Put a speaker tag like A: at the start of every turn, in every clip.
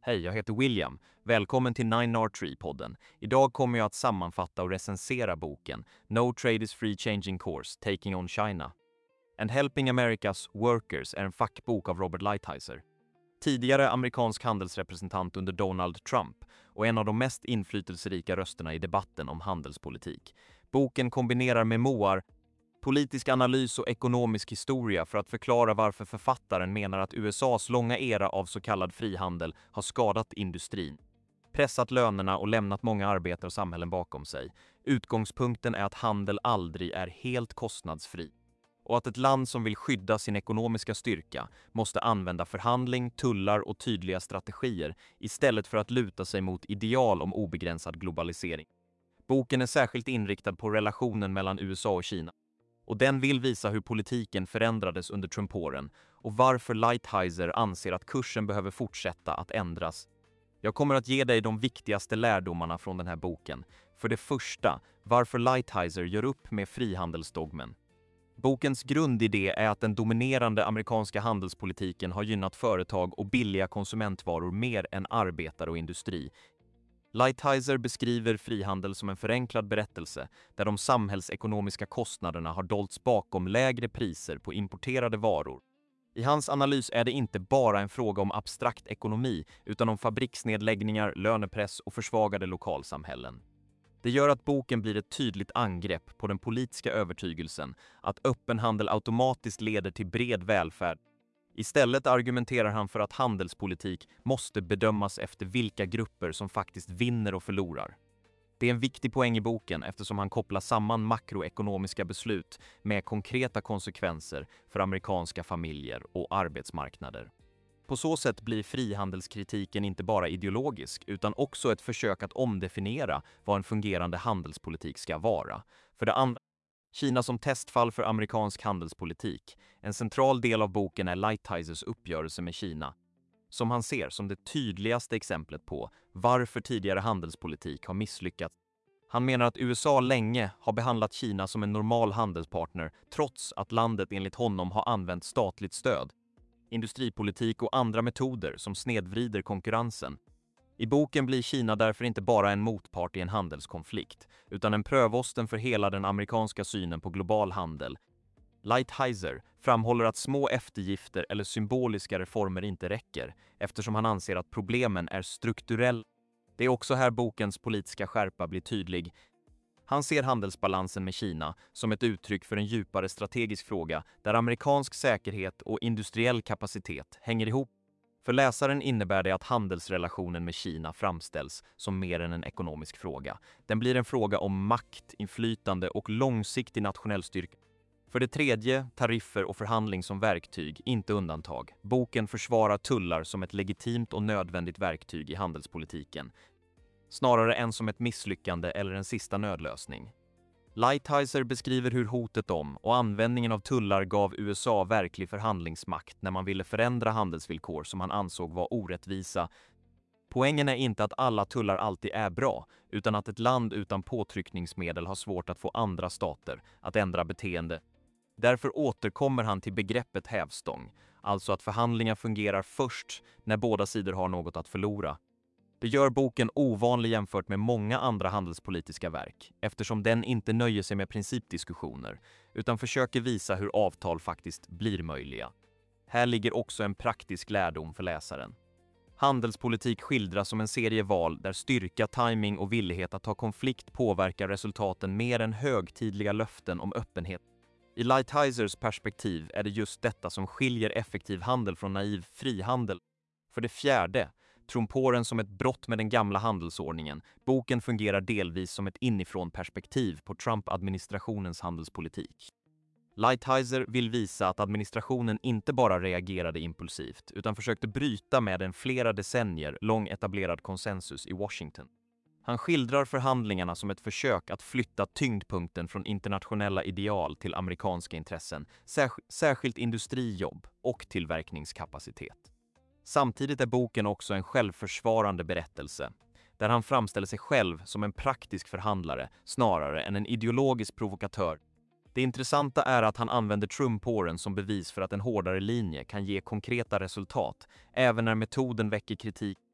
A: Hej, jag heter William. Välkommen till 9R3-podden. Idag kommer jag att sammanfatta och recensera boken No Trade is Free Changing Course, Taking on China. And Helping America's Workers är en fackbok av Robert Lighthizer. Tidigare amerikansk handelsrepresentant under Donald Trump och en av de mest inflytelserika rösterna i debatten om handelspolitik. Boken kombinerar memoar, politisk analys och ekonomisk historia för att förklara varför författaren menar att USAs långa era av så kallad frihandel har skadat industrin, pressat lönerna och lämnat många arbetare och samhällen bakom sig. Utgångspunkten är att handel aldrig är helt kostnadsfri och att ett land som vill skydda sin ekonomiska styrka måste använda förhandling, tullar och tydliga strategier istället för att luta sig mot ideal om obegränsad globalisering. Boken är särskilt inriktad på relationen mellan USA och Kina. Och den vill visa hur politiken förändrades under Trump-åren och varför Lighthizer anser att kursen behöver fortsätta att ändras. Jag kommer att ge dig de viktigaste lärdomarna från den här boken. För det första, varför Lighthizer gör upp med frihandelsdogmen. Bokens grundidé är att den dominerande amerikanska handelspolitiken har gynnat företag och billiga konsumentvaror mer än arbetare och industri. Lighthizer beskriver frihandel som en förenklad berättelse där de samhällsekonomiska kostnaderna har dolts bakom lägre priser på importerade varor. I hans analys är det inte bara en fråga om abstrakt ekonomi utan om fabriksnedläggningar, lönepress och försvagade lokalsamhällen. Det gör att boken blir ett tydligt angrepp på den politiska övertygelsen att öppen handel automatiskt leder till bred välfärd. Istället argumenterar han för att handelspolitik måste bedömas efter vilka grupper som faktiskt vinner och förlorar. Det är en viktig poäng i boken eftersom han kopplar samman makroekonomiska beslut med konkreta konsekvenser för amerikanska familjer och arbetsmarknader. På så sätt blir frihandelskritiken inte bara ideologisk utan också ett försök att omdefiniera vad en fungerande handelspolitik ska vara. För det andra, Kina som testfall för amerikansk handelspolitik. En central del av boken är Lighthizers uppgörelse med Kina, som han ser som det tydligaste exemplet på varför tidigare handelspolitik har misslyckats. Han menar att USA länge har behandlat Kina som en normal handelspartner trots att landet enligt honom har använt statligt stöd, industripolitik och andra metoder som snedvrider konkurrensen. I boken blir Kina därför inte bara en motpart i en handelskonflikt, utan en prövosten för hela den amerikanska synen på global handel. Lighthizer framhåller att små eftergifter eller symboliska reformer inte räcker, eftersom han anser att problemen är strukturella. Det är också här bokens politiska skärpa blir tydlig. Han ser handelsbalansen med Kina som ett uttryck för en djupare strategisk fråga där amerikansk säkerhet och industriell kapacitet hänger ihop. För läsaren innebär det att handelsrelationen med Kina framställs som mer än en ekonomisk fråga. Den blir en fråga om makt, inflytande och långsiktig nationell styrka. För det tredje, tariffer och förhandling som verktyg, inte undantag. Boken försvarar tullar som ett legitimt och nödvändigt verktyg i handelspolitiken, snarare än som ett misslyckande eller en sista nödlösning. Lighthizer beskriver hur hotet om och användningen av tullar gav USA verklig förhandlingsmakt när man ville förändra handelsvillkor som han ansåg var orättvisa. Poängen är inte att alla tullar alltid är bra, utan att ett land utan påtryckningsmedel har svårt att få andra stater att ändra beteende. Därför återkommer han till begreppet hävstång, alltså att förhandlingar fungerar först när båda sidor har något att förlora. Det gör boken ovanlig jämfört med många andra handelspolitiska verk, eftersom den inte nöjer sig med principdiskussioner, utan försöker visa hur avtal faktiskt blir möjliga. Här ligger också en praktisk lärdom för läsaren. Handelspolitik skildras som en serie val där styrka, timing och villighet att ta konflikt påverkar resultaten mer än högtidliga löften om öppenhet. I Lighthizers perspektiv är det just detta som skiljer effektiv handel från naiv frihandel. För det fjärde, Trump-åren som ett brott med den gamla handelsordningen. Boken fungerar delvis som ett inifrån-perspektiv på Trump-administrationens handelspolitik. Lighthizer vill visa att administrationen inte bara reagerade impulsivt utan försökte bryta med en flera decennier lång etablerad konsensus i Washington. Han skildrar förhandlingarna som ett försök att flytta tyngdpunkten från internationella ideal till amerikanska intressen, särskilt industrijobb och tillverkningskapacitet. Samtidigt är boken också en självförsvarande berättelse, där han framställer sig själv som en praktisk förhandlare snarare än en ideologisk provokatör. Det intressanta är att han använder Trump-åren som bevis för att en hårdare linje kan ge konkreta resultat, även när metoden väcker kritik.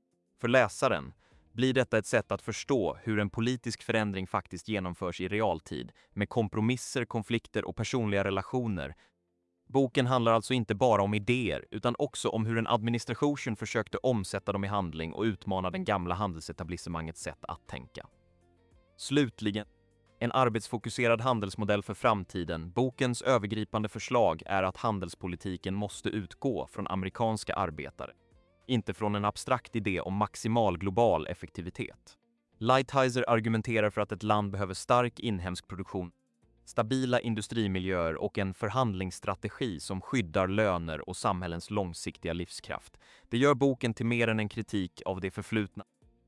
A: För läsaren blir detta ett sätt att förstå hur en politisk förändring faktiskt genomförs i realtid, med kompromisser, konflikter och personliga relationer. Boken handlar alltså inte bara om idéer, utan också om hur en administration försökte omsätta dem i handling och utmana den gamla handelsetablissemangets sätt att tänka. Slutligen, en arbetsfokuserad handelsmodell för framtiden. Bokens övergripande förslag är att handelspolitiken måste utgå från amerikanska arbetare, inte från en abstrakt idé om maximal global effektivitet. Lighthizer argumenterar för att ett land behöver stark inhemsk produktion, stabila industrimiljöer och en förhandlingsstrategi som skyddar löner och samhällens långsiktiga livskraft. Det gör boken till mer än en kritik av det förflutna.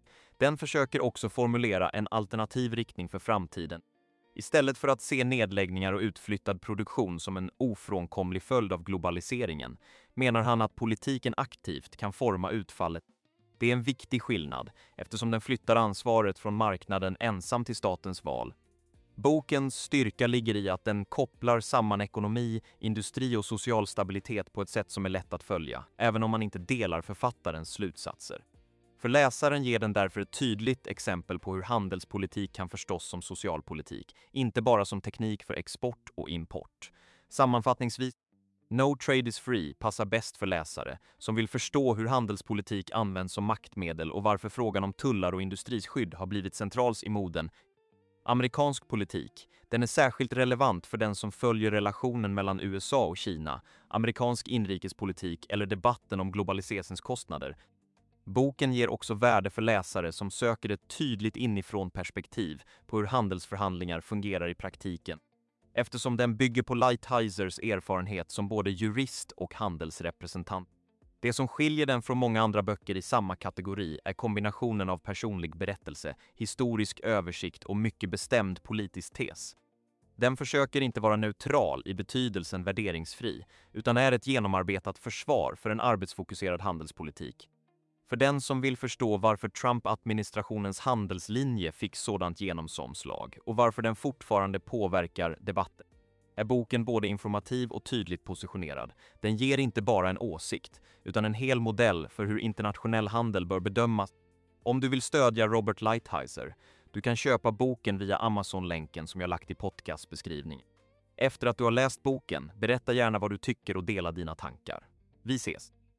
A: Den försöker också formulera en alternativ riktning för framtiden. Istället för att se nedläggningar och utflyttad produktion som en ofrånkomlig följd av globaliseringen, menar han att politiken aktivt kan forma utfallet. Det är en viktig skillnad, eftersom den flyttar ansvaret från marknaden ensam till statens val. Bokens styrka ligger i att den kopplar samman ekonomi, industri och social stabilitet på ett sätt som är lätt att följa, även om man inte delar författarens slutsatser. För läsaren ger den därför ett tydligt exempel på hur handelspolitik kan förstås som socialpolitik, inte bara som teknik för export och import. Sammanfattningsvis, No Trade is Free passar bäst för läsare som vill förstå hur handelspolitik används som maktmedel och varför frågan om tullar och industriskydd har blivit centrals i moden. Amerikansk politik, den är särskilt relevant för den som följer relationen mellan USA och Kina, amerikansk inrikespolitik eller debatten om globaliseringens kostnader. Boken ger också värde för läsare som söker ett tydligt inifrån perspektiv på hur handelsförhandlingar fungerar i praktiken, eftersom den bygger på Lighthizers erfarenhet som både jurist och handelsrepresentant. Det som skiljer den från många andra böcker i samma kategori är kombinationen av personlig berättelse, historisk översikt och mycket bestämd politisk tes. Den försöker inte vara neutral i betydelsen värderingsfri, utan är ett genomarbetat försvar för en arbetsfokuserad handelspolitik. För den som vill förstå varför Trump-administrationens handelslinje fick sådant genomslag och varför den fortfarande påverkar debatten, är boken både informativ och tydligt positionerad. Den ger inte bara en åsikt, utan en hel modell för hur internationell handel bör bedömas. Om du vill stödja Robert Lighthizer, du kan köpa boken via Amazon-länken som jag lagt i podcastbeskrivningen. Efter att du har läst boken, berätta gärna vad du tycker och dela dina tankar. Vi ses!